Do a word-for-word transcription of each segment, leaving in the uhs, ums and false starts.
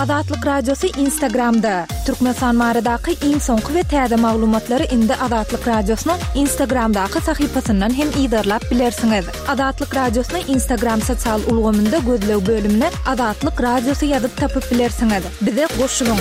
Azatlyk Radiosu Instagramda. Türkmenistan maradaky iň soňky we täze maglumatlary indi Azatlyk Radiosynyň Instagramdaky sahypasyndan hem ýa-da bilersiňiz. Azatlyk Radiosynyň Instagram sosial ulgamynda gözlew bölümine Azatlyk Radiosu ýazyp tapyp bilersiňiz. Bize goşulyň.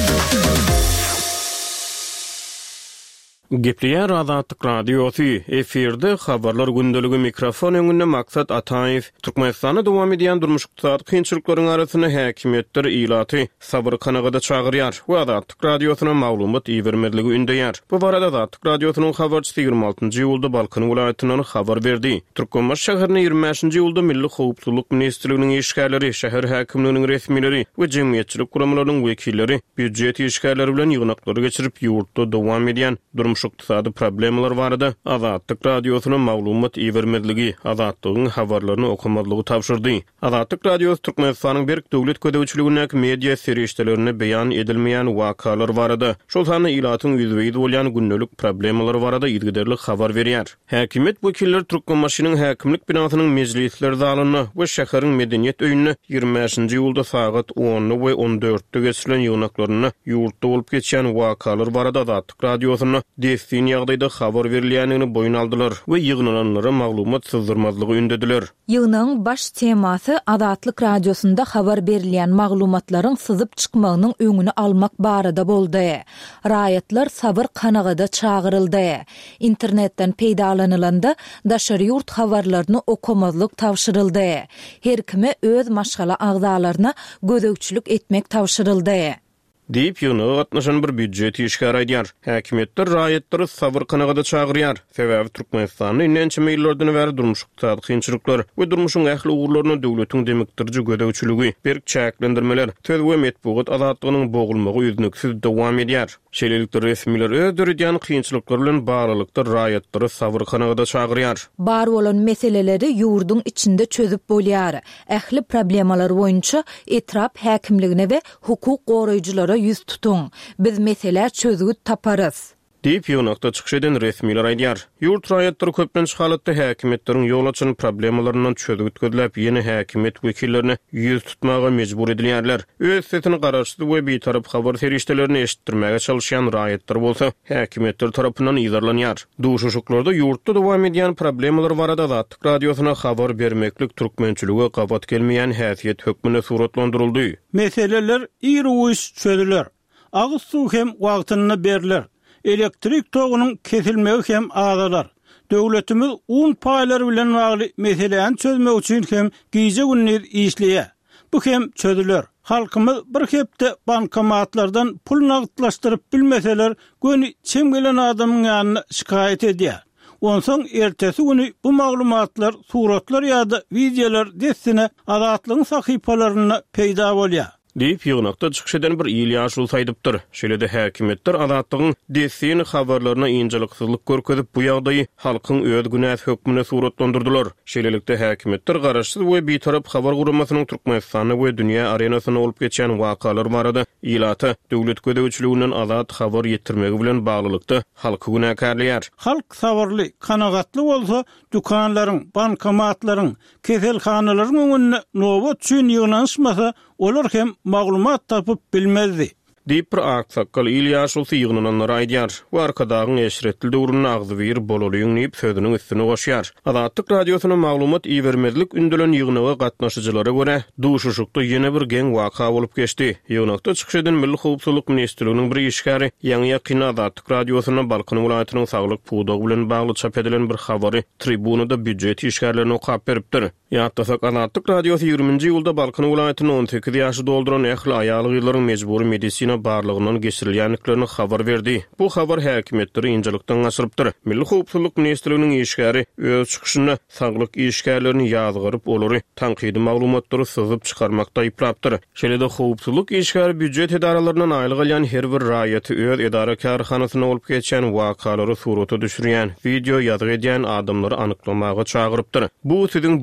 Gepleýär Azatlyk Radiosu efirde habarlar gündeligi mikrofon öňünde maksat Ataýew Türkmenistana dowam edýän durmuşykda kynçylyklaryň arasyna häkimetler ilaty sabr kanagada çagyrýar we Azatlyk Radiosyna maglumat iýermedligi ündäýär. Bu barada Azatlyk Radiosynyň habarçysy ýygrima altyncy ýylda Balkan welaýatynyň habar berdi. Türkmenbaş şäherine ýygrima beşinji ýylda Milli Howpsuzlyk Ministrliginiň işgärleri, şäher häkimliginiň resmileri we jemgyýetçilik guramlarynyň wekilleri büdjet işgärleri bilen ýygnaklary geçirip ýurtda dowam edýän iqtisadi problemler barada Azatlyk Radiosynyň maglumat iýermedligi, Azatlygyň habarlaryny okumadlygy tapşyrdy. Azatlyk Radiosu Türkmenistanyň berk döwlet ködäwçiligine media serişdelerine beýan edilmeýän wakalar barada, şol sany ilatyň ýüzüňde bolýan gündelik problemler barada ýetgiderlik habar berýär. Häkimet wekilleri Türkmenbaşynyň häkimlik binasynyň mejlisleri zalyny we şäheriň medeniýet öýüne ýygrima beşinji ýylda sagat on we on dörtde geçirilen ýygnaklaryny ýurtda bolup geçýän wakalar barada Azatlyk Radiosyny Destin ýagdaýda habar berilýänini boyun aldylar we ýygnalanlara maglumat syzdyrmazlygy ündediler. Ýygynyň baş temasy Azatlyk Radiosunda habar berilýän maglumatlaryň syzyp çykmagynyň öňüni almak barada boldy. Raýatlar sabr kanagada çagyryldy. Internetden peýdalanylanda daşary ýurt habarlaryny okumazlyk tawşyryldy. Her kime öz maşgala agzalaryna gödäwçilik etmek tawşyryldy. Deyip ýygyna gatnaşan bir büdjet işgär aýdýar. Häkimetler raýatlary sabr kanagada çagyrýar. Sebäbi Türkmenistanyň näçe meýillerden bäri durmuşykda kynçylyklar we durmuşyň ähli ugurlaryna döwletiň demekdirji gödäwçiligi, berk çäklendirmeler, söz we medeniýet azatlygynyň boğulmagy üznüksiz dowam edýär. Şeýlelikde resmiler ödürýän kynçylyklar bilen baglykda raýatlary sabr kanagada çagyrýar. Bar bolan meseleleri ýurduň içinde çözüp bolýar. Ähli problemalar boýunça etrap häkimligine we hukuk goraýjylara yüz tutun. Biz mesele çözgüt taparız. Deyip ýoňakda çykyş eden resmiler aýdýar. Ýurt raýatlary köplenç halatda häkimetleriň ýol açan problemlaryndan çözgüt gözläp ýene häkimet wekillerini ýüz tutmaga mejbur edilýärler. Öz setini garaşdy we beýtarap habar serişdelerini eşitdirmäge çalışýan raýatlar bolsa, häkimetler tarapyndan ýyzarlanýar. Duşuşyklarda ýurtda dowam edýän problemler barada Azatlyk Radiosyna habar bermeklik türkmençiligi gabat gelmeýän häsiýet hökmüne suratlandyryldy. Meseleler ýyryş çözüler. Agyz suw hem wagtyny berler. Elektrik togynyň kesilmegi hem azalar. Döwletimiz un paýlary bilen bagly meseleni çözmek üçin hem giýje günler işleýär. Bu hem çözüler. Halkymyz bir hepde bankomatlardan pul nagdlaşdyryp bilmeseler, göni çem gelen adamyň ýanyna şikayet edýär. Onsoň ertesi güni bu maglumatlar, suratlar ýa-da videolar destine Azatlygyň sahypalaryna peýda bolýar. Deyip ýygnakda çykyş eden bir ýyl ýaşul saýdypdyr. Şeýlede häkimetler Azatlygyň desini habarlaryna ýynjylyksyzlyk görkezip bu ýagdaýy halkyň öz günäs hökmüne suratlandyrdylar. Şeýlelikde häkimetler garaşsyz we beýtarap habar guramasynyň Türkmenistany we dünýä arenasyna olup geçen wakalar barada ýylata döwlet ködäwçiliginden azat habar ýetirmegi bilen baglykda halky günäkärleýär. Halk sabarly, kanagatly bolsa, dukanlaryň, bankomatlaryň, keselhanalaryň öňünde nowat üçin ýygnanşmasa, olar hem maglumat tapıp bilmezdi. Deyip bir aksakal İlyaşul ýygnananlar aýdýar. Bu arkadagyň eşretli urunyny agzy bir bolalyň diýip sözüniň üstüne goşýar. Azatlyk Radiosynyň maglumat iýermedlik ündelen ýygnaga gatnaşyjylara görä duşuşykda ýene bir geň waka bolup geçdi. Ýygnakda çykyş eden Milli Howpsuzlyk Ministrliginiň bir işgäri ýa-ni ýakyn Azatlyk Radiosynyň Balkan welaýatynyň saglyk puwdagy bilen bagly çap edilen bir habary tribunada büdjet işgärlerini okap beripdir. Ýa-da Azatlyk Radiosu ýygrimiňji ýylda Balkan welaýatyny on sekiz ýaşy dolduran ähli aýalyk ýyllaryň mejbury medisina barlygyndan geçirilýänliklerini habar berdi. Bu habar häkimetleri ýynjylykdan gaçyrypdyr. Milli Howpsuzlyk Ministrliginiň işgäri öz çykyşyna saglyk işgärlerini ýazgyryp olary tanqidi maglumatlary syzyp çykarmakda ýyprapdyr. Şeýlede howpsuzlyk işgäri büdjet edaralaryndan aýlyk alýan her bir raýaty öz edara karhanasyna bolup geçen wakalary surata düşürýän, video ýazyk edýän adamlary anyklamaga çagyrypdyr. Bu siziň borjuňyz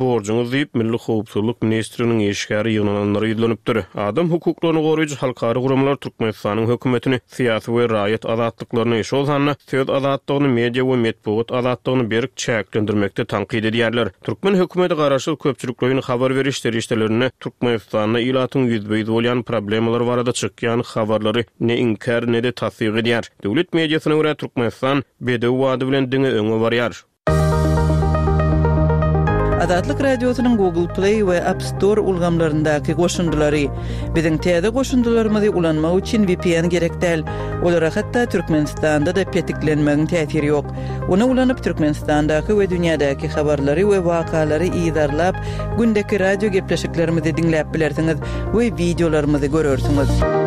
bolýarymyz diýip Milli Howpsuzlyk Ministrliginiň eşgäri ýygnalanlary ýylanıpdyr. Adam hukuklaryny goraýjy halkary guramlar Türkmenistanyň hökümetini siýasy we raýat azatlyklaryny eşol sanna söz azatlygyny media we medeniýet azatlygyny berk çäklendirmekde tanqid edýärler. Türkmen hökümeti garaşyl köpçüliklerini habar beriş derişlerini Türkmenistanyň ýylatyň ýüzbeýiz bolýan problemler barada çykýan habarlary ne inkar ne de tasdiq edýär. Döwlet mediasyna görä Türkmenistan bedew wady bilen diňe öňe barýar. Adatlyk radiosynyň Google Play we App Store ulgamlaryndaky goşundylary biziň täze goşundylarymyzy ulanmak üçin V P N gerek däl. Olara hatda Türkmenistanda da petiklenmegiň täsiri ýok. Onu ulanyp Türkmenistandaky we dünýädäki habarlary we wakalary ýydarlap gündäki radio gepleşiklerimizi diňläp bilersiňiz we videolarymyzy görersiňiz.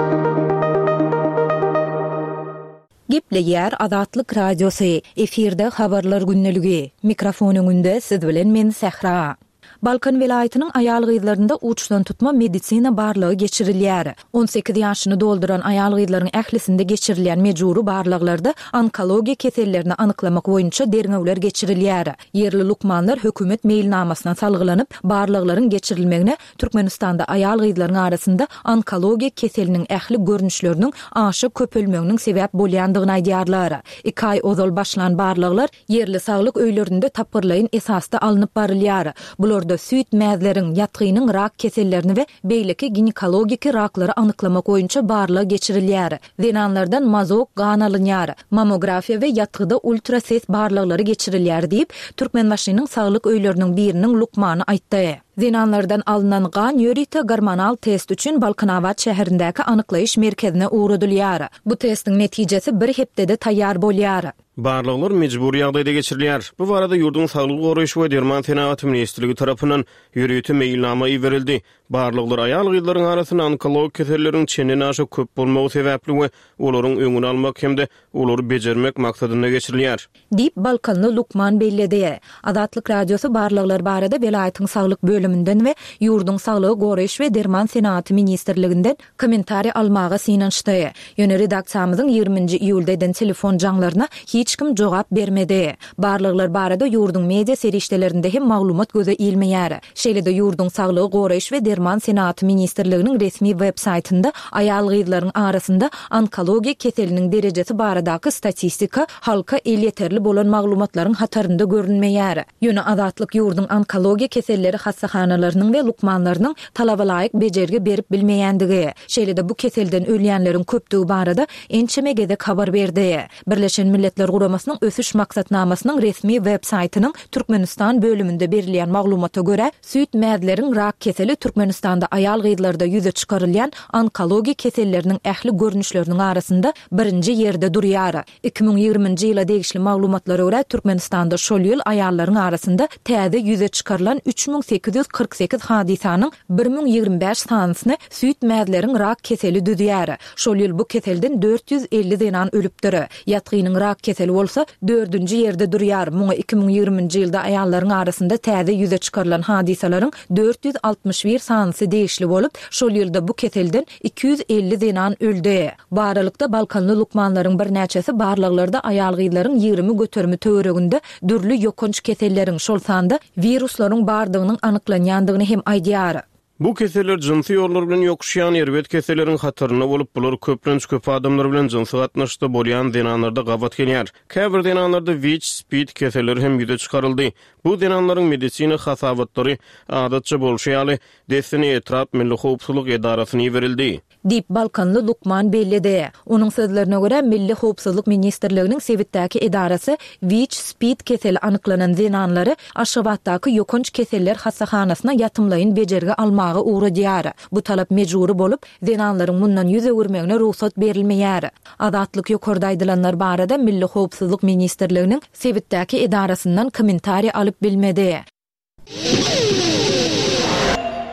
Gepleýär Adatlyk Radiosy, efirde habarlar günneligi. Mikrofon öňünde siz bilen men Sehra. Balkan velaýatynyň aýal gyzlarynda uçdan tutma medisina barlygy geçirilýär. on sekiz ýaşyny dolduran aýal gyzlaryň ählisinde geçirilýän mejburi barlyklarda onkologiýa kesellerini anyklamak boýunça derňewler geçirilýär. Yerli lukmanlar hökümet meýilnamasyna salgylanyp barlyklaryň geçirilmegine Türkmenistanda aýal gyzlaryň arasynda onkologiýa keseliniň ähli görnüşleriniň aşy köpelmeginiň sebäp bolýandygyny aýdýarlar. iki ay ozal başlan barlyklar yerli saglyk öýlerinde tapgyrlaýyn esasda alınıp barylýar. Bularda süýt mäzleriň, ýatgynyň rak kesellerini we beýleki ginekologik raklary anyklamak boýunça barlygy geçirilýär. Zenanlardan mazok gan alınýar. Mamografiýa we ýatgyda ultrases barlyklary geçirilýär diýip Türkmenbaşynyň saglyk öýleriniň biriniň lukmany aýtdy. Zenanlardan alınan gan ýörite gormonal test üçin Balkanawat şäherindäki anyklaýyş merkezine uğradylýar. Bu testiň netijesi bir hepdede taýýar bolýar. Barlyklar mejburi ýagdaýda geçirilýär. Bu barada ýurdun saglyk goraýyş we derman senaty ministrligi tarapyndan ýürüýte meýilnama berildi. Barlyklar aýal gyzlaryň arasyna onkolog keselleriň çenden aşy köp bolmagy sebäpli we olaryň öňüni almak hemde olary bejermek maksadyna geçirilýär. Diýip Balkanly Lukman bellädi. Adatlyk radiosu barlyklar barada velaýatyň saglyk bölümünden we ýurdun saglygy goraýyş we derman senaty ministrliginden kommentari almaga synançdy. Ýöne redaksiýamyzyň ýygrüminji iýulda eden telefon jaňlaryna hiç kim jogap bermedi. Barlyklar barada ýurdun media serişdelerinde hem maglumat göze ilmeýär. Şeýle-de ýurdun saglygy goraýyş we derman senaty ministrliginiň resmi web saytynda aýal gyzlaryň arasynda onkologiýa keseliniň derejesi baradaky statistika halka el ýeterli bolan maglumatlaryň hatarynda görünmeýär. Ýöne adatlyk ýurdun onkologiýa keselleri hassahanalarının ve lukmanlarının talaba laýyk bejergi berip bilmeýändigi. Şeýle-de bu keselden ölýänleriň köpdügi barada ençeme gezek habar berdi. Birleşen Milletler Guramasynyň ösüş maksatnamasynyň resmi web saytynyň Türkmenistan bölümünde berilýän maglumata görä, süýt mäzleriň rak keseli Türkmenistanda aýal gyzlarda ýüze çykarylýan onkologiýa keselleriniň ähli görnüşleriniň arasynda birinji ýerde durýar. iki bin ýygrüminji ýyla degişli maglumatlara görä Türkmenistanda şol ýyl aýallaryň arasynda täze ýüze çykarylan üç bin sekiz ýüz kırk sekiz hadisanyň bir bin ýygrimi beş sanasyny süýt mäzleriň rak keseli düdýär. Şol ýyl bu keselden dört yüz elli zenan ölüpdir. Ýatgynyň rak keseli bolsa dördünji ýerde durýar. Muňa iki bin ýygrüminji ýylda aýallaryň arasynda täze ýüze çykarylan hadisalaryň dört yüz altmış bir sanasy degişli bolup, şol ýylda bu keselden iki yüz elli zenan öldi. Baralykda Balkanly lukmanlaryň bir näçesi barlyklarda aýal gyzlaryň ýygrimi götermi töwereginde dürli ýokunç keselleriň şol sanda viruslaryň bardygynyň anyklanýandygyny hem aýdýar. Bu keseller jinsy ýollar bilen ýokuşýan erbet keselleriň hatyryna bolup, bular köplenç köp adamlar bilen jinsy gatnaşykda bolýan denanlarda gabat gelýär. Käbir denanlarda W H spid keselleri hem ýüze çykaryldy. Bu denanlaryň medisina hasabatlary adatça bolşýaly desini etrap Milli Howpsuzlyk Edarasyna berildi. Dip Balkanly Lukman bellidi. Onuň sözlerine görä Milli Howpsuzlyk Ministrliginiň Sebitdäki edarasy W H spid keseli anyklanan denanlary Aşgabatdaky ýokunç keseller hassahanasyna ýatymlaýyn bejergi almagy uğradýar. Bu talap mejburi bolup, denanlaryň mundan ýüze görmegine ruhsat berilmeýär. Adatlyk ýokarda aýdylanlar barada Milli Howpsuzlyk Ministrliginiň Sebitdäki edarasyndan kommentari alyp bilmedi.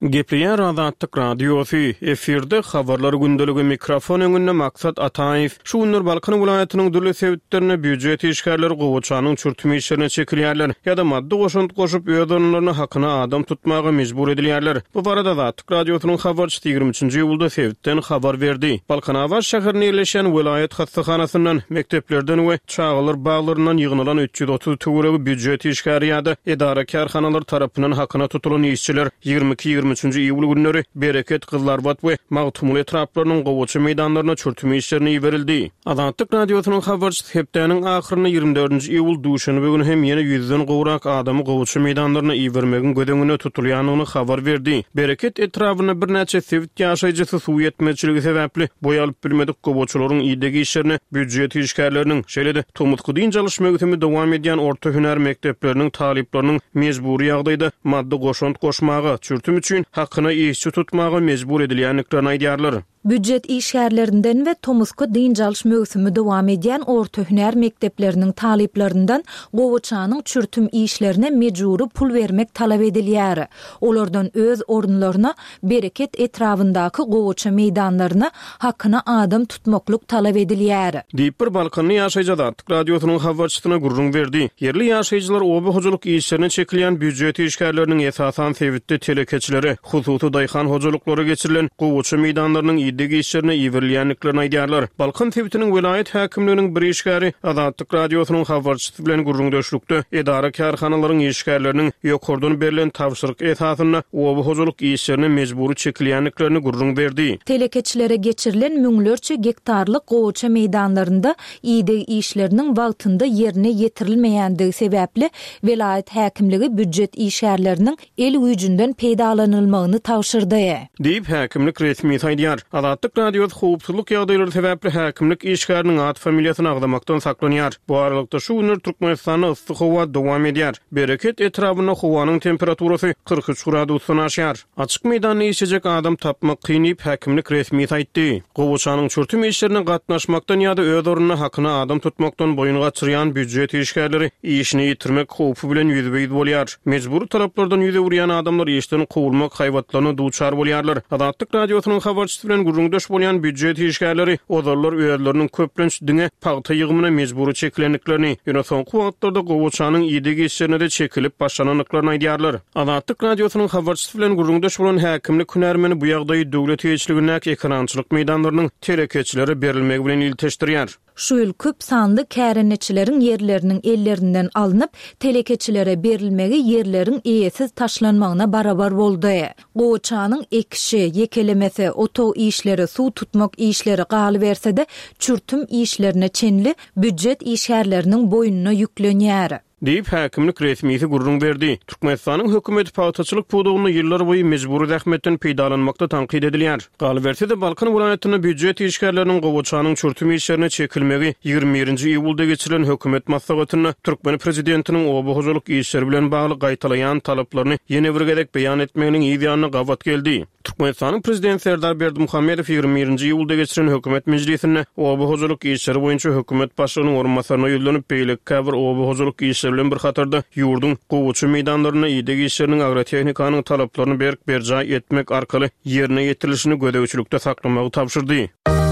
Gepleyen Azatlyk Radiosu efirde habarlar gündölügi mikrofon öňünde Maksat Ataýew şunlar Balkan welaýatynyň dürli sebäplerine büdjet işgärleri gowuçanyň çürtme işlerine çekilýärler ýa-da maddi goşunt goşup öýdönlerini hakyna adam tutmagy mejbur edilýärler. Bu barada Azatlyk Radiosynyň habarçysy ýygrimi üçinji ýylda sebäpden habar berdi. Balkan Awaz şäherine ýerleşen welaýat hastahanasyndan, mekdeplerden we çağılar baglaryndan ýygnalan üç ýüz otuz töweregi büdjet işgäri ýa-da edara karhanalar tarapyndan hakyna tutulan işçiler ýygrimi iki ýygrimi üçinji ýyl günleri Bereket Kızlarbat we Magtumul etraplarynyň gowuçy meýdanlaryna çürtme işlerine berildi. Azatlyk Radiosynyň habarçysy hepdeniň ahyryny ýygrimi dördünji ýyl duşany bugün hem ýene ýüzden gowrak adamy gowuçy meýdanlaryna iýermegin gödeňine tutulýanyny habar berdi. Bereket etrabyna bir näçe sebit ýaşaýjysy suw ýetmezçiligi sebäpli boýalyp bilmedik gowuçylaryň ýydygy işlerini büdjet işgärleriniň şeýle-de tomutky diň çalışmagy dowam edýän orta hüner mekdepleriniň talyplarynyň mejburi ýagdaýda maddi goşunt goşmagy çürtüm üçin hakyna işçi tutmagy mejbur edilýänliklerini aýdýarlar. Büdjet işgärlerinden we tomusky diň çalyş mögsümi dowam edýän orta hüner mekdepleriniň talyplaryndan gowuçanyň çürtüm işlerine mejburi pul bermek talap edilýär. Olardan öz orunlaryna Bereket etrafyndaky gowuçy meýdanlaryna hakyna adam tutmakluk talap edilýär. Diýip bir Balkany ýaşaýjy Azatlyk Radiosynyň habarçysyna gurrun berdi. Yerli ýaşaýjylar oba hojalyk işlerine çekilýän büdjet işgärleriniň esasan sebäpli telekeçileri, hususy daýhan hojalyklary geçirilen gowuçy meýdanlarynyň ýydygy işlerine iýerilýänliklerini aýdýarlar. Balkan sebätiniň welaýat häkimliginiň bir işgäri Azatlyk Radiosynyň habarçysy bilen gurrundaşlykda edara karhanalaryň işgärleriniň ýokurdan berilen tawşyryk esasyna oba hojalyk işlerine mejburi çekilýänliklerini gurrun berdi. Telekeçilere geçirilen müňlerçe gektarlyk gowuçy meýdanlarynda ýydygy işleriniň wagtynda ýerine ýetirilmeýändigi sebäpli welaýat häkimligi büdjet işgärleriniň el güýjünden peýdalanylmagyny tawşyrdy. Diýip häkimlik resmi aýdýar. Azatlyk Radiosyny howpsuzlyk ýagdaýlary sebäpli häkimlik işgäriniň ad familiýasyny agdamakdan saklanýar. Bu aralykda şu günler Türkmenistanyň yssyk howa dowam edýär. Bereket etrabyna howanyň temperaturasy kırk üç gradusdan aşýar. Açyk meýdanda ýeşejek adam tapmak kynýyp häkimlik resmi aýtdy. Gowuçanyň çürtüm işlerine gatnaşmakdan ýa-da öz orunyna hakyna adam tutmakdan boyun gaçyrýan büdjet işgärleri işini ýitirmek howpy bilen ýüzbeýiz bolýar. Mejbur taraplardan ýüze urýan adamlar işden gowulmak haýwatlaryna duçar bolýarlar. Azatlyk Radiosynyň habarçysy bilen gurrundaş bolýan büdjet işgärleri ozarlar öýerleriniň köplenç diňe pagta ýygymyna mejburi çekilenliklerini ýöne soňky wagtlarda gowuçanyň ýydygy işlerine de çekilip başlananlyklaryny aýdýarlar. Azatlyk Radiosynyň habarçysy bilen gurrundaş bolan häkimlik hünärmeni bu ýagdaýy döwlet ýeçiligine ekrançylyk meýdanlarynyň telekeçilere berilmegi bilen ilteşdirýär. Şu ýyl köp sanly kärenetçileriň ýerleriniň ellerinden alınıp telekeçilere berilmegi ýerleriň eýesiz taşlanmagyna barabar boldy. Gowuçanyň ekişi, yekelemesi, oto işleri, suw tutmak işleri galy berse-de çürtüm işlerine çenli büdjet işgärleriniň boýnuna ýüklenýär. Diýip häkimlik resmisi gurrun berdi. Türkmenistanyň hökümeti pagtaçylyk pudugyny ýyllar boýy mejburi zähmetden peýdalanmakda tanqid edilýär. Galy berse-de Balkan welaýatyny büdjet işgärleriniň gowuçanyň çürtüm işlerine çekilmegi ýygrimi birinji ýylda geçirilen hökümet maslahatyny Türkmen prezidentiniň oba hojalyk işleri bilen bagly gaýtalayan talaplaryny ýene bir gedek beýan etmeginiň ýygyny gawat geldi. Türkmenistanyň prezidenti Serdar Berdimuhammedow ýygrimi birinji ýylda geçirilen hökümet mejlisinde oba hojalyk işleri boýunça hökümet başlygynyň orunmasaryna ýölenip beýlik käbir oba hojalyk işleri bilen bir hatarda ýurdun gowuçy meýdanlaryna ýydygy işleriniň agrotehnikanyň talaplaryny berk berja etmek arkaly ýerine ýetirilişini gödäwçilikde saklamagy tapşyrdy.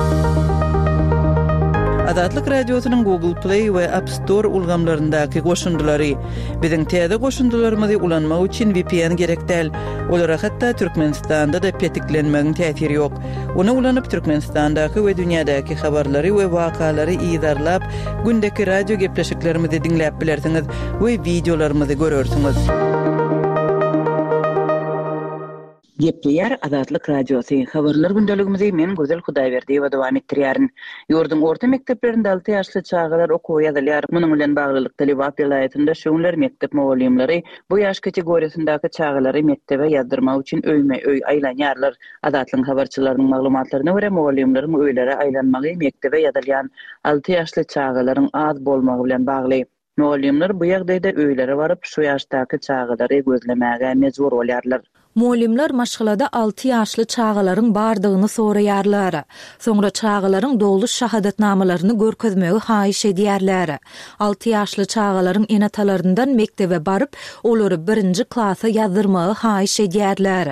Azatlyk Radiosynyň Google Play we App Store ulgamlaryndaky goşundylary biziň täze goşundylarymyzy ulanmak üçin V P N gerekdäl. Olara hatda Türkmenistanda da petiklenmegiň täsiri ýok. Onu ulanyp Türkmenistandaky we dünýädäki habarlary we wakalary ýydarlap gündäki radio gepleşiklerimizi diňläp bilersiňiz we videolarymyzy görersiňiz. Gepleýär Azatlyk Radiosu. Habarlar gündeligimizi men Gözel Hudaýberdi we dowam etdirýärin. Ýurdun orta mekdeplerinde alty ýaşly çağalar okuw ýazylýar. Munyň bilen baglylyk Telewap vilayatyny şoňlar mektep mugallimleri bu ýaş kategoriýasyndaky çağalary mektebe ýazdyrmak üçin öýme öý aýlanýarlar. Azatlyk habarçylarynyň maglumatlaryna görä mugallimlerin öýlere aýlanmagy mektebe ýazylýan alty ýaşly çağalaryň az bolmagy bilen bagly. Mugallimler bu ýagdaýda öýlere baryp şu ýaşdaky çağalary gözlemäge mejbur bolýarlar. Muallimler maşgalada altı ýaşly çağalaryň bardygyny soraýarlar. Soňra çağalaryň doluş şahadatnamalaryny görkezmegi haýyş edýärler. altı ýaşly çağalaryň enatalaryndan mektebe baryp, olary birinji klasa ýazdyrmagy haýyş edýärler.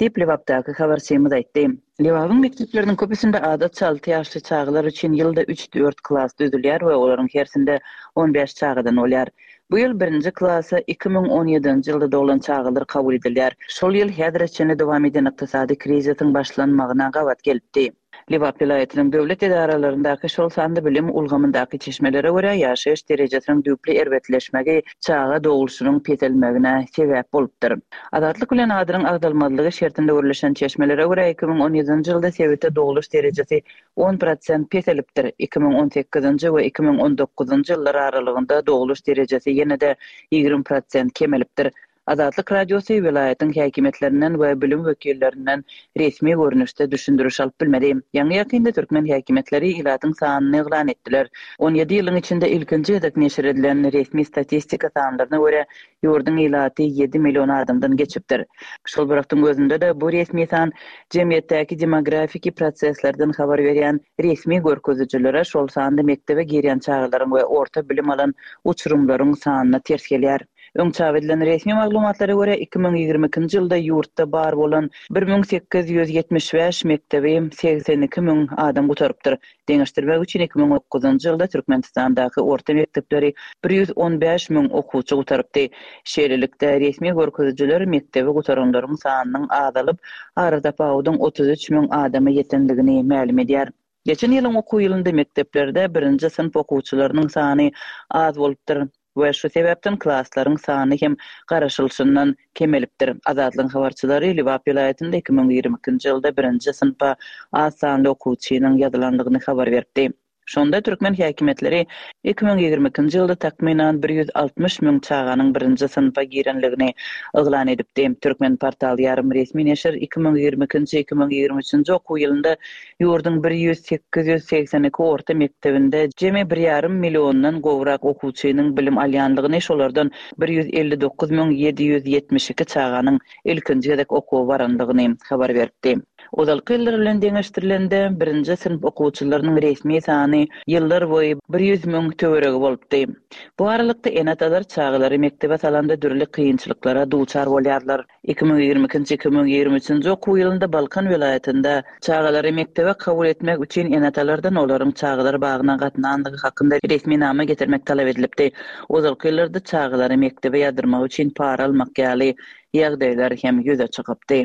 Dip Livapdaky habarçymyz aýtdy. Liwabyň mekdepleriniň köpüsinde adat altı ýaşly çağlar üçin ýylda üç dört klass düzülýär we olaryň hersinde on beş çağdan bolýar. Bu ýyl birinji klassy iki ming on ýedinji ýylda dolan çağlar kabul edilýär. Şol ýyl häzirçe dowam eden ykdysady kriziň başlanmagyna gawat gelipdi. Liwap vilayatynyň döwlet edaralaryndaky şol sandy bilim ulgamyndaky çeşmelere görä ýaşaýyş derejesiniň düpli erwetleşmegi çağa dogulşynyň petelmegine sebäp bolupdyr. Adatlyk bilen adyryň agdalmalygy şertinde görülen çeşmelere görä iki ming on ýedinji ýylda sebäte doguluş derejesi on prosent petelipdir. iki ming on sekizinji we iki ming on dokuzunji ýyllar aralygynda doguluş derejesi ýene-de ýygrimi prosent kemelipdir. Adatlyk radiosu vilayatyň häkimetlerinden we bilim wekillerinden resmi görnüşde düşündürüş alyp bilmedi. Ýa-ni ýakynda türkmen häkimetleri ilatyň sanyny eglan etdiler. on ýedi ýylyň içinde ilkinji ýerden neşir edilen resmi statistika sanlaryna görä ýurdun ilaty ýedi million adamdan geçipdir. Şol bıraktın gözünde de bu resmi san jemgyýetdäki demografiki proseslerden habar berýän resmi görkezijilere şol sandy mektebe girýän çağlaryň we orta bilim alan uçurumlaryň sanyna ters gelýär. Öňçä verilen resmi maglumatlara görä iki ming ýygrimi ikinji ýylda ýurtda bar bolan bir ming sekiz ýüz ýetmiş beş mektebi seksen iki ming adam gutarypdyr. Deňişdirmek üçin iki ming dokuzunji ýylda Türkmenistandaky orta mektepleri bir ýüz on beş ming okuwçy gutarypdy. Şeýlelikde resmi görkezijiler mektebi gutaranlaryň sanynyň azalyp arada pawdyň otuz üç ming adamy ýetendigini ma'lum edýär. Geçen ýylyň okuw ýylynda mekdepleri birinji sınıf okuwçylarynyň sany az bolupdyr. We şu sebäpden klasslaryň sany hem garaşylşyndan kemelipdir. Azatlyň habarçylary Liwap vilayatynda iki ming ýygrimi ikinji ýylda birinji sınıfa az sanly okuwçynyň ýazylandygyny habar berdi. Şonda türkmen häkimetleri iki ming ýygrimi ikinji ýylda takminan bir ýüz altmış ming çağanyň birinji sınıfa girenligini eglan edipdi. Türkmen portal ýarym resmi neşir iki ming ýygrimi ikinji iki ming ýygrimi üçinji okuw ýylynda ýurdun bir ýüz sekiz ýüz seksen iki orta mektebinde jemi bir ýarym milliondan gowrak okuwçynyň bilim alýanlygyny şolardan bir ýüz elli dokuz ming ýedi ýüz ýetmiş iki çağanyň ilkinji ýerdek okuw barandygyny habar berdi. Ozalky ýyllar bilen deňeşdirilende birinji sınıf okuwçylarynyň resmi sany ýyllar boýy bir ýüz ming töweregi bolupdy. Bu aralykda enatalar çağlary mektebe salanda dürli kynçylyklara duçar bolýarlar. iki ming ýygrimi ikinji iki ming ýygrimi üçinji okuw ýylynda Balkan vilayatynda çağlary mektebe kabul etmek üçin enatalardan olaryň çağlar bagyna gatnandygy hakynda resmi nama getirmek talap edilipdi. Ozalky ýyllarda çağlary mektebe ýadyrmak üçin para almak ýaly ýagdaýlar hem ýüze çykypdy.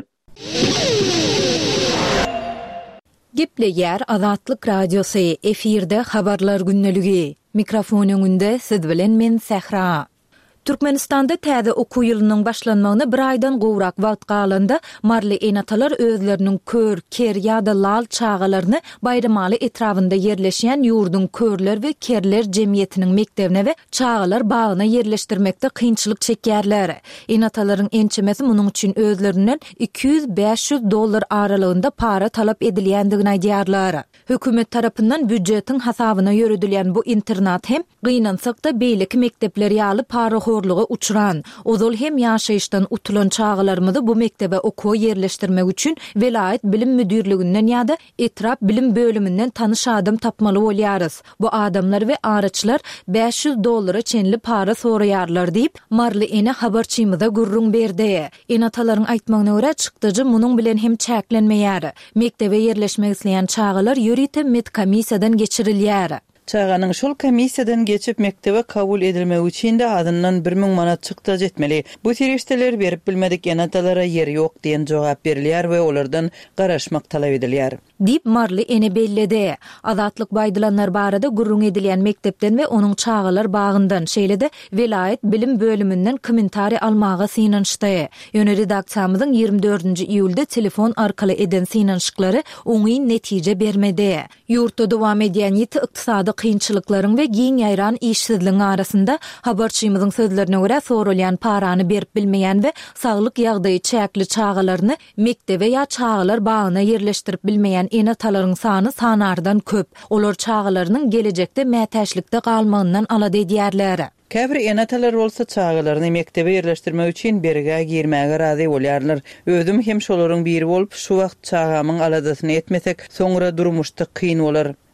Gepleýär Azatlyk radiosu efirde habarlar günneligi. Mikrofon öňünde siz bilen men Sehra. Türkmenistanda täze okuw ýylynyň başlanmagyna bir aýdan gowrak wagt galanda marly enatalar özleriniň kör, ker ýa-da lal çağalaryny bayramaly etrafynda ýerleşýän ýurdun körler we kerler jemgyýetiniň mektebine we çağalar bagyna ýerleşdirmekde kynçylyk çekýärler. Enatalaryň ençemesi munyň üçin özlerinden iki yüz beş yüz dollar aralygynda para talap edilýändigini aýdýarlar. Hökümet tarapyndan büdjetiň hasabyna ýöredilýän bu internat hem gynansak-da beýleki mektepler ýaly para horluğa uçuran, ozol hem ýaşaýyşdan utulan çağalarymyzy bu mektebe okuw ýerleşdirmek üçin velayet bilim müdürliginden ýa-da etrap bilim bölümünden tanyş adam tapmaly bolýarys. Bu adamlar we araçlar beş yüz dollara çenli para soraýarlar diýip marly ene habarçymyza gurrun berdi. Enatalaryň aýtmagyna görä çykdyjy munyň bilen hem çäklenmeýär. Mektebe ýerleşmek isleýän çağalar ýörite medkomisiýadan geçirilýär. Çağanyň şol komissiýadan geçip mektebe kabul edilmek üçin de adyndan bir ming manat çykda jetmeli. Bu tirişdeler berip bilmedik enatalara ýer ýok diýen jogap berilýär we olardan garaşmak talap edilýär. Dip marly ene belledi. Azatlyk baýdylanlar barada gurrun edilýän mektepden we onuň çağalar bagyndan şeýlede velayet bilim bölümünden kommentari almaga synanşdy. Ýöne redaksiýamyzyň ýygrimi dördünji iýulda telefon arkaly eden synanşyklary oňy netije bermedi. Ýurtda dowam edýän ýeti ykdysady kynçylyklaryň we giň ýaýran işsizligiň arasynda habarçymyzyň sözlerine görä sorulýan parany berip bilmeýän we saglyk ýagdaýy çäkli çağalaryny mektebe ýa çağalar bagyna ýerleşdirip bilmeýän enatalaryň sany sanardan köp. Olar çağalarynyň gelecekde mätäşlikde galmagyndan alady edýärler. Käbir enatalar bolsa çağalaryny mektebe ýerleşdirmek üçin berge girmäge razy bolýarlar. Özüm hem şolaryň biri bolup şu wagt çağamyň aladasyny etmesek, soňra durmuşda kyn bolar.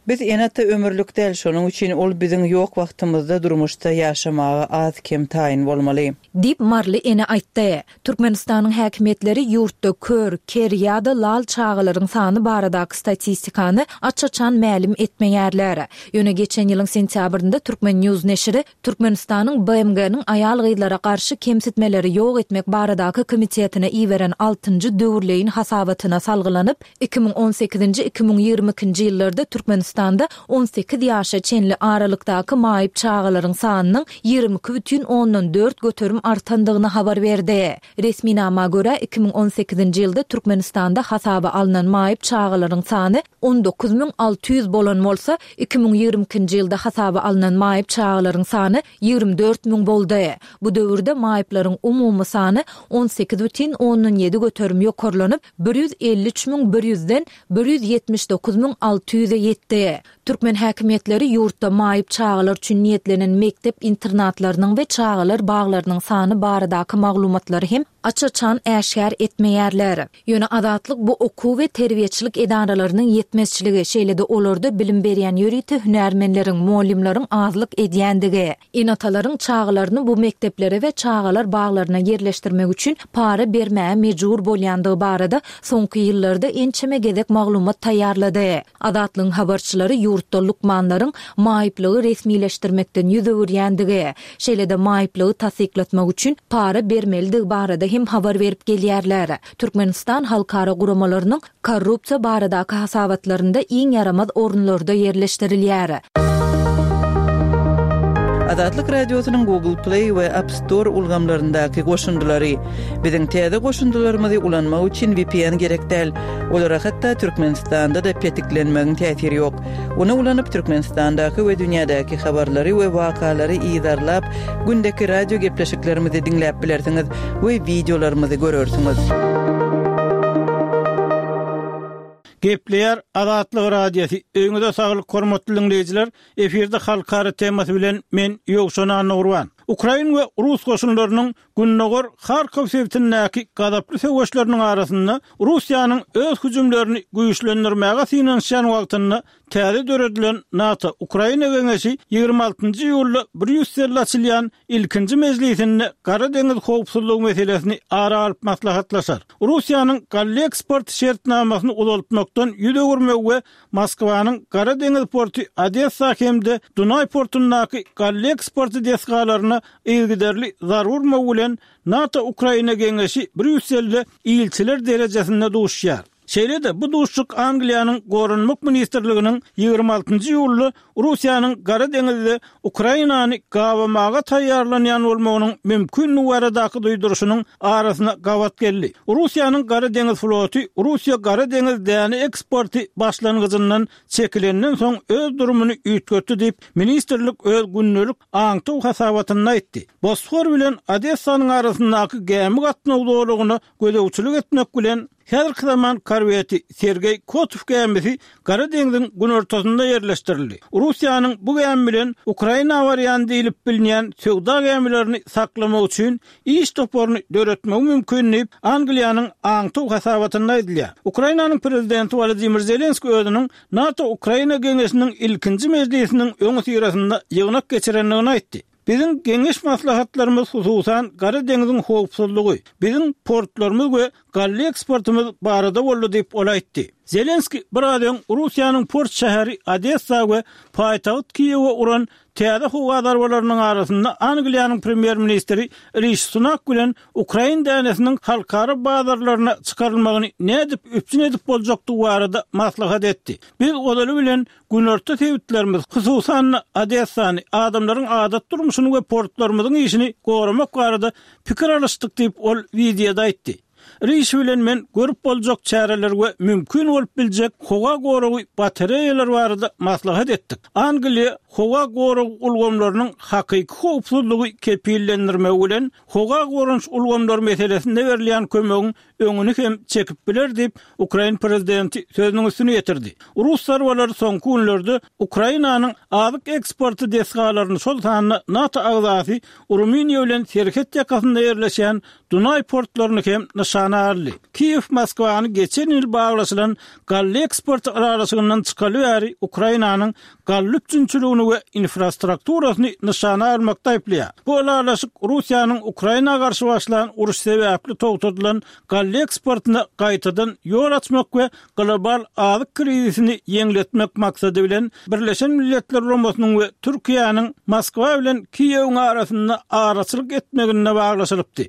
Biz enata ömürlük del, şonuň üçin ol biziň ýok wagtymyzda durmuşda ýaşamagy az kem taýin bolmaly. Dip marly ene aýtdy. Türkmenistanyň häkimetleri ýurtda kör, ker ýa-da lal çağılaryň sany baradaky statistikany açaçan mälim etmeýärler. Ýöne geçen ýylyň sentýabrynda Türkmen News neşri Türkmenistanyň B M G-niň aýal gyzlara garşy kemsitmeleri ýok etmek baradaky komitetine iýeren altıncı döwürleýin hasabatyna salgylanyp iki ming on sekizinji iki ming ýygrimi ikinji ýyllarda Türkmenistanda on sekiz ýaşa çenli aralykdaky maýyp çağılaryň sanynyň ýygrimi iki бүтүn oňdan dört götürüm artandygyny habar berdi. Resmi nama göre iki ming on sekizinji ýylda Türkmenistanda hasaba alynan maýyp çağılaryň sany on dokuz ming alty ýüz bolan bolsa, iki ming ýygrimi ikinji ýylda hasaba alynan maýyp çağılaryň sany ýygrimi dört ming boldy. Bu döwürde maýyplaryň umumy sany on sekiz бүтүn oňdan ýedi götürüm ýokarlanyp bir ýüz elli üç ming bir ýüzden bir ýüz ýetmiş dokuz ming alty ýüze ýetdi. Türkmen häkimetleri ýurtda maýyp çağılar üçin niýetlenen mektep internatlarynyň we çağılar baglarynyň sany baradaky maglumatlary hem açaçan äşgär etmeýärler. Ýöne adatlyk bu okuw we terbiýeçilik edaralarynyň ýetmezçiligi şeýle-de olarda bilim berýän ýöriti hünärmenleriň, muallimleriň azlyk edýändigi. Enatalaryň çağılaryny bu mekteplere we çağılar baglaryna yerleşdirmek üçin para bermäge mejbur bolýandygy barada soňky ýyllarda ençeme gezek maglumat taýýarlady. Adatlyň habarçylary ýurtda lukmanlaryň maýyplygy resmileşdirmekden ýüze görýändigi, şeýle-de maýyplygy tasdiklatmak üçin para bermeligi barada hem habar berip gelýärler. Türkmenistan halkara guramalarynyň korrupsiýa baradaky hasabatlarynda iň ýaramaz orunlarda yerleşdirilýär. Adatlyk radiosynyň Google Play we App Store ulgamlaryndaky goşundulary, biziň täze goşundularymyzy ulanmak üçin V P N gerek däl. Olara hatda Türkmenistanda da petiklenmegiň täsiri ýok. Onu ulanyp Türkmenistandaky we dünýädäki habarlary we wakalary ýydarlap, gündäki radio gepleşiklerimizi diňläp bilersiňiz we videolarymyzy görersiňiz. Gepleýär Adatlyk radiosy. Öňüňizde saglyk hormatly dinleýijiler, efirde halkara temasy bilen men Ýogşan Nurwan. Ukraina we Rus goşunlarynyň günnäger Harkov şehrindäki gadaply söwüşleriniň arasynda Russiýanyň öz hüjümlerini güýçlendirmäge synanýan wagtyny täze döredilen NATO Ukraina geňeşi ýygrimi altynjy ýylda Brüsselde açylýan ilkinji mejlisinde Gara deňiz howpsuzlygy meselesini ara alyp maslahatlaşar. Russiýanyň galli eksport şertnamasyny uzaltmakdan ýüze görmek we Moskwanyň Gara deňiz porty Odessa hemde Dunay portundaky galli eksporty desgalaryna ilgiderli zarur bilen NATO Ukraina geňeşi Brüsselde ilçiler derejesinde duşýar. Şeýle-de bu duşluk Angliýanyň Gorunmak ministrliginiň ýygrimi altynjy ýylda Russiýanyň Gara deňizde Ukrainany gawamaga taýýarlanýan bolmagynyň mümkin baradaky duýduruşynyň arasyna gawat geldi. Russiýanyň Gara deňiz floty Russiýa Gara deňizdäni eksporty başlangyjyndan çekilenden soň öz durumuny üýtgetdi diýip ministrlik öz günnälik aňtyw hasabatyny aýtdy. Bosfor bilen Odessanyň arasyndaky gämi gatnawlygyny gözegçilik etmek bilen Häzirki zaman korveti Sergey Kotov gemisi Gara deňiziň gün ortasynda yerleşdirildi. Russiýanyň bu gemi bilen Ukraina awariýany diýilip bilinýän söwda gemilerini saklamak üçin iş toporuny döretmek mümkinligi Angliýanyň aňtyw hasabatyna aýdylýar. Ukrainanyň prezidenti Volodymyr Zelenski özüniň NATO Ukraina geňeşiniň ilkinji mejlisiniň öňü syrasynda ýygnak geçirenligini aýtdy. Bizim geniş maslahatlarımız hususan Gara deňiziň howpsuzlygy, bizim portlarymyz we galli eksportymyz barada boldy diýip olaýtdy. Zelenski buradan Russiýanyň port şäheri Odessa we paýtagyt Kiýewe uran täze howadarwalarynyň arasynda Angliýanyň premier ministri Rishi Sunak bilen Ukraina dänesining halkara bazarlaryna çykarylmagyny nädip üpçün edip boljakdygy barada maslahat etdi. Biz odaly bilen günorta täwitlerimiz hususan Odessany, adamlaryň adat durmuşyny we portlarymyzyň işini goramak barada pikir alışdyk diýip ol videoda aýtdy. Riş bilen men görüp boljak çäreler we mümkin bolup biljek howa goragy batareyalar barada maslahat etdik. Angliýa howa goragy ulgamlarynyň hakyky howpsuzlygy kepillendirmek bilen howa gorunç ulgamlar meselesinde berilýän kömegiň öňüni hem çekip biler diýip Ukraina prezidenti sözüniň üstüne ýetirdi. Rus sarwalary soňky günlerde Ukrainanyň azyk eksporty desgalaryny şol sanyna NATO agzasy Ruminiýa bilen şerket ýakasynda ýerleşen Dunay portlaryny hem nişan sanarly. Kiev Moskvany geçen ýyl baglaşylan gally eksport arasyndan çykaly bäri Ukrainanyň gally üçinçiligini we infrastrukturasyny nişana almakda aýplýar. Bu aralaşyk Russiýanyň Ukraina garşy başlayan uruş sebäpli togtadylan gally eksportyna gaýtadan ýol açmak we global azyk krizisini ýeňletmek maksady bilen Birleşen Milletler Romasynyň we Türkiýanyň Moskwa bilen Kiýew arasynda araçylyk etmegine baglaşylypdy.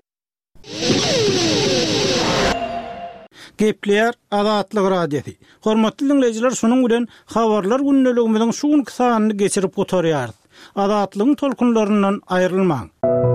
Gepler Azatlyk Radiosi. Hormatly dinleyijiler, şonuň bilen habarlar günneligimiziň şu sanyny geçirip gotarýar. Azatlygyň tolkunlaryndan aýrylmaň.